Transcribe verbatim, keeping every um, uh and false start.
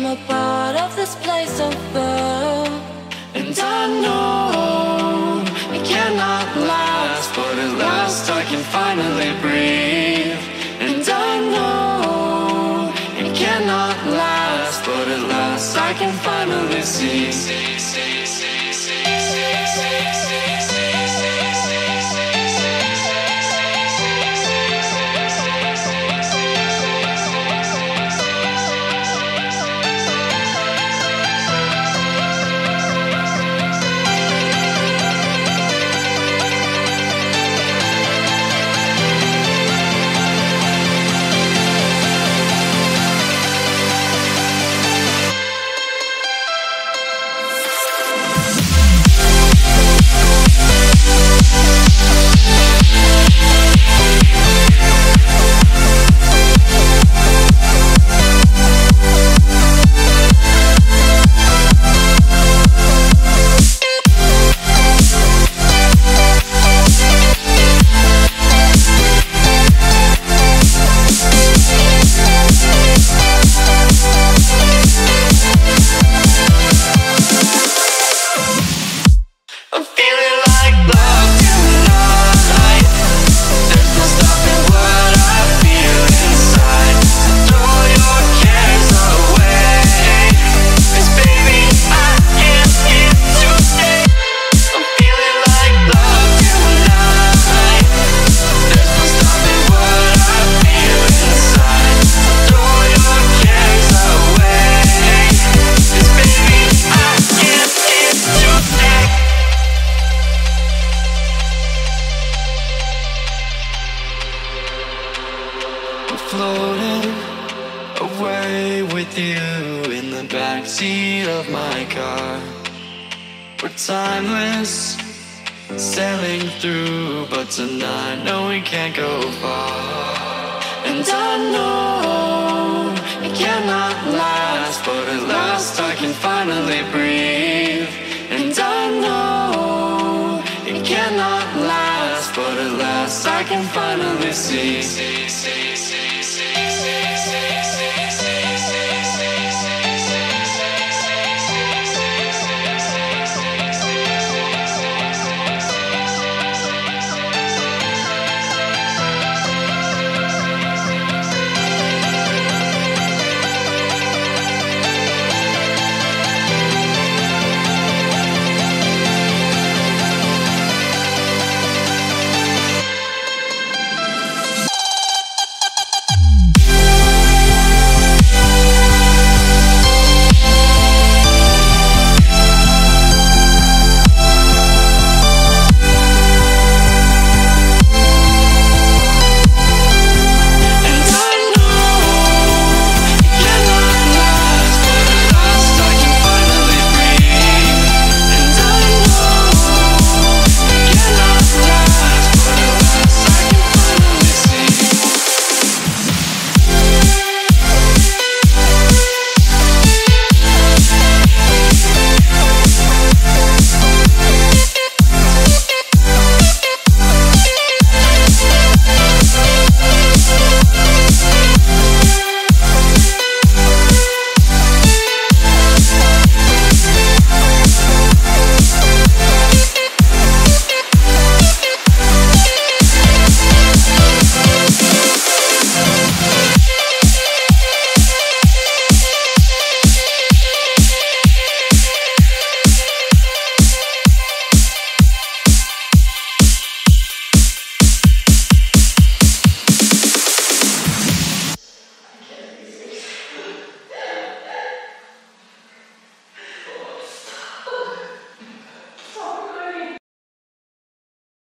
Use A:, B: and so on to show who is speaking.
A: a part of this place above. And I know it cannot last, but at last I can finally breathe. And I know it cannot last, but at last I can finally see. Floating away with you in the backseat of my car. We're timeless, sailing through, but tonight, no, we can't go far. And I know it cannot last, but at last I can finally breathe. And I know it cannot last, but at last I can finally see. see, see, see.